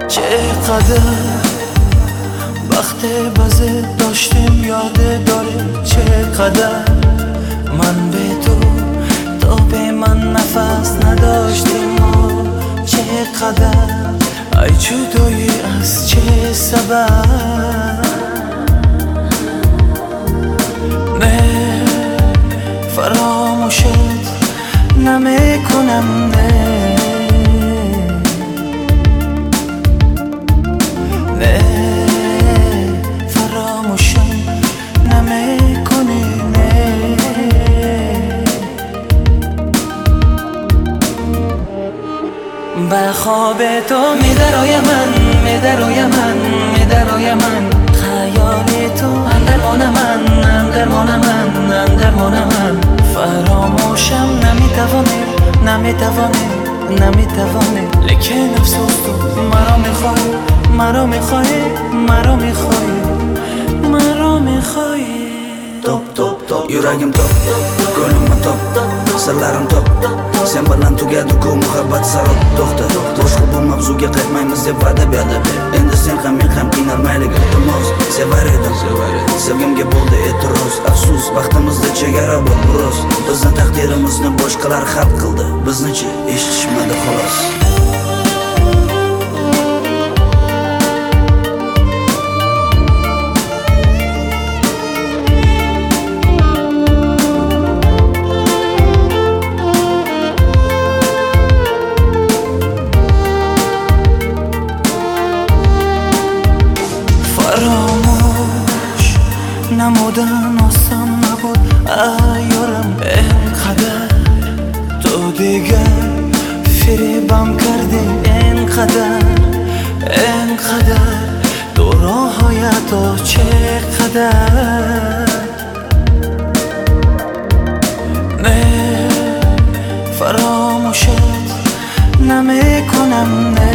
چقدر وقت بازه داشتیم یاده داره، چقدر من به تو به من نفس نداشتیم ما، چقدر ای جدایی از چه سبب نه فراموشت نمیکنم، نه فراموشم نمیکنی، نه به خواب تو میدروی من خیال تو اندرمان من فراموشم نمیتوانه لیکن افسوس تو مرا میخوای Top, yuragim top, ko'nglim top, sirlarim top. Sen bilan tugadi-ku muhabbat sarot. To'xta, boshqa bu mavzuga qaytmaymiz deb va'da berdi. Endi sen ham men ham qiynalmaylik iltimos. Sevar edim, sevgimga bo'ldi e'tiroz. Afsus, vaqtimizda chegara bor biroz. Bizning taqdirimizni boshqalar hal qildi, biznichi eshitishmadi xolos. فراموش نمودن آسان نبود ایارم، اینقدر تو دیگر فریبم کردی، اینقدر تو راههای تو چقدر نه فراموشت نمیکنم، نه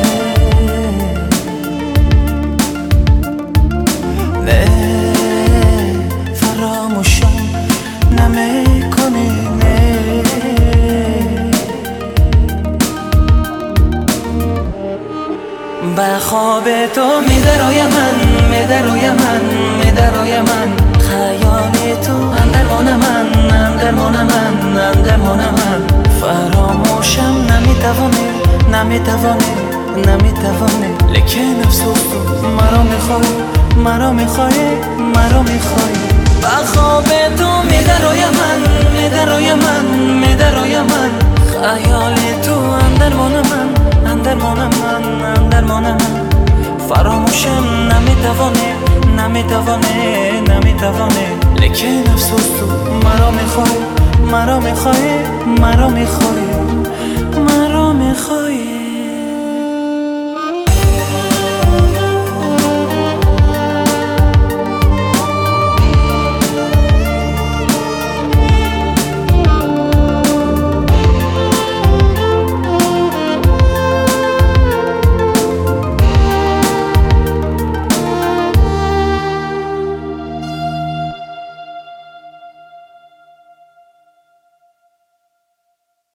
فراموشم نمیکنی، نه به خواب تو میدروی من خیال تو اندرمان من فراموشم نمیتوانه لیکن افسوس تو مرا میخوای به خواب تو میدروی من خیال تو اندرمان من فراموشم نمیتوانه لیکن افسوس تو مرا میخوای